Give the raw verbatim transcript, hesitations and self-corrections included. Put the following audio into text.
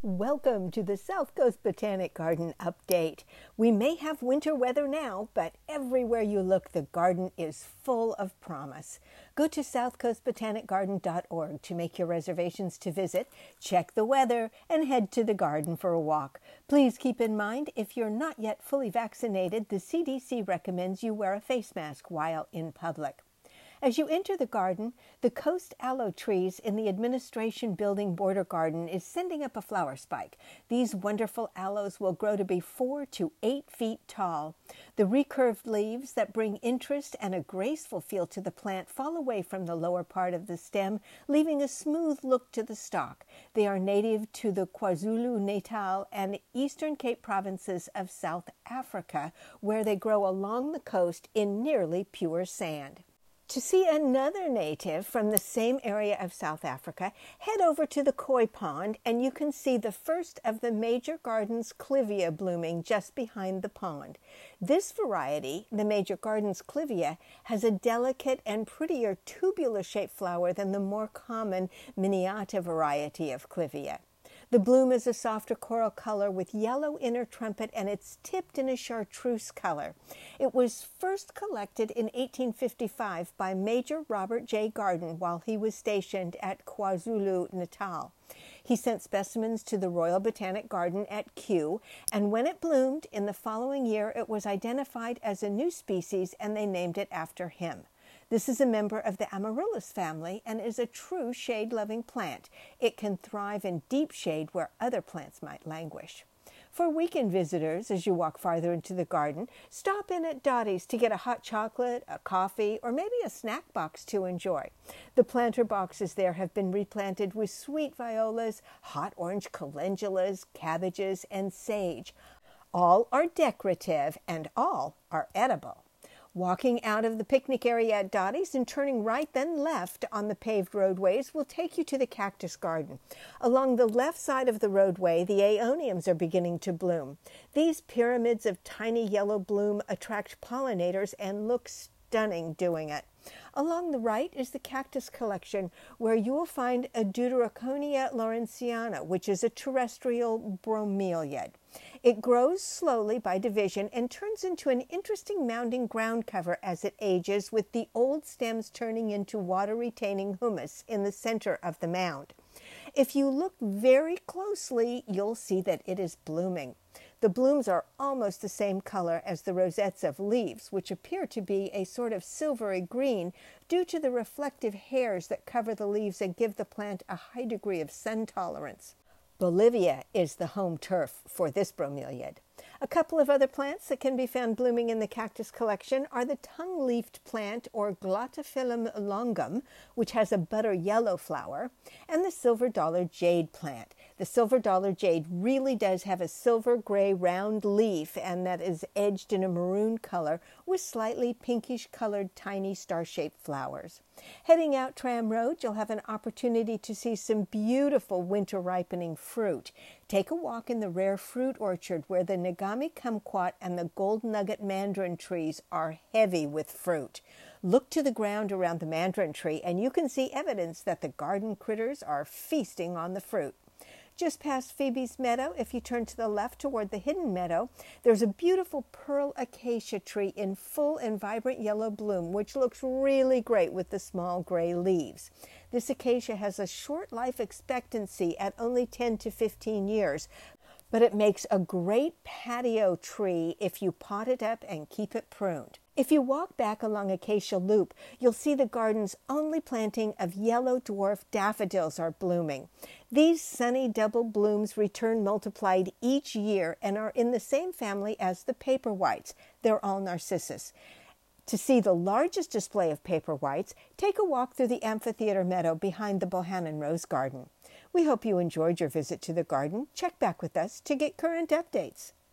Welcome to the South Coast Botanic Garden update. We may have winter weather now, but everywhere you look, the garden is full of promise. Go to south coast botanic garden dot org to make your reservations to visit, check the weather, and head to the garden for a walk. Please keep in mind, if you're not yet fully vaccinated, the C D C recommends you wear a face mask while in public. As you enter the garden, the Coast Aloe trees in the Administration Building border garden is sending up a flower spike. These wonderful aloes will grow to be four to eight feet tall. The recurved leaves that bring interest and a graceful feel to the plant fall away from the lower part of the stem, leaving a smooth look to the stalk. They are native to the KwaZulu-Natal and Eastern Cape provinces of South Africa, where they grow along the coast in nearly pure sand. To see another native from the same area of South Africa, head over to the Koi Pond and you can see the first of the Major Gardens Clivia blooming just behind the pond. This variety, the Major Gardens Clivia, has a delicate and prettier tubular-shaped flower than the more common Miniata variety of Clivia. The bloom is a softer coral color with yellow inner trumpet, and it's tipped in a chartreuse color. It was first collected in eighteen fifty-five by Major Robert J. Garden while he was stationed at KwaZulu-Natal. He sent specimens to the Royal Botanic Garden at Kew, and when it bloomed in the following year, it was identified as a new species, and they named it after him. This is a member of the Amaryllis family and is a true shade-loving plant. It can thrive in deep shade where other plants might languish. For weekend visitors, as you walk farther into the garden, stop in at Dottie's to get a hot chocolate, a coffee, or maybe a snack box to enjoy. The planter boxes there have been replanted with sweet violas, hot orange calendulas, cabbages, and sage. All are decorative and all are edible. Walking out of the picnic area at Dottie's and turning right then left on the paved roadways will take you to the cactus garden. Along the left side of the roadway, the aeoniums are beginning to bloom. These pyramids of tiny yellow bloom attract pollinators and look stunning doing it. Along the right is the cactus collection, where you will find a Deuteroconia lawrenceana, which is a terrestrial bromeliad. It grows slowly by division and turns into an interesting mounding ground cover as it ages, with the old stems turning into water-retaining humus in the center of the mound. If you look very closely, you'll see that it is blooming. The blooms are almost the same color as the rosettes of leaves, which appear to be a sort of silvery green due to the reflective hairs that cover the leaves and give the plant a high degree of sun tolerance. Bolivia is the home turf for this bromeliad. A couple of other plants that can be found blooming in the cactus collection are the tongue-leafed plant, or Glotophyllum longum, which has a butter yellow flower, and the silver dollar jade plant. The silver dollar jade really does have a silver gray round leaf, and that is edged in a maroon color with slightly pinkish colored tiny star-shaped flowers. Heading out Tram Road, you'll have an opportunity to see some beautiful winter ripening fruit. Take a walk in the rare fruit orchard where the Ngami kumquat and the gold nugget mandarin trees are heavy with fruit. Look to the ground around the mandarin tree and you can see evidence that the garden critters are feasting on the fruit. Just past Phoebe's Meadow, if you turn to the left toward the Hidden Meadow, there's a beautiful pearl acacia tree in full and vibrant yellow bloom, which looks really great with the small gray leaves. This acacia has a short life expectancy at only ten to fifteen years, but it makes a great patio tree if you pot it up and keep it pruned. If you walk back along Acacia Loop, you'll see the garden's only planting of yellow dwarf daffodils are blooming. These sunny double blooms return multiplied each year and are in the same family as the paper whites. They're all narcissus. To see the largest display of paper whites, take a walk through the amphitheater meadow behind the Bohannon Rose Garden. We hope you enjoyed your visit to the garden. Check back with us to get current updates.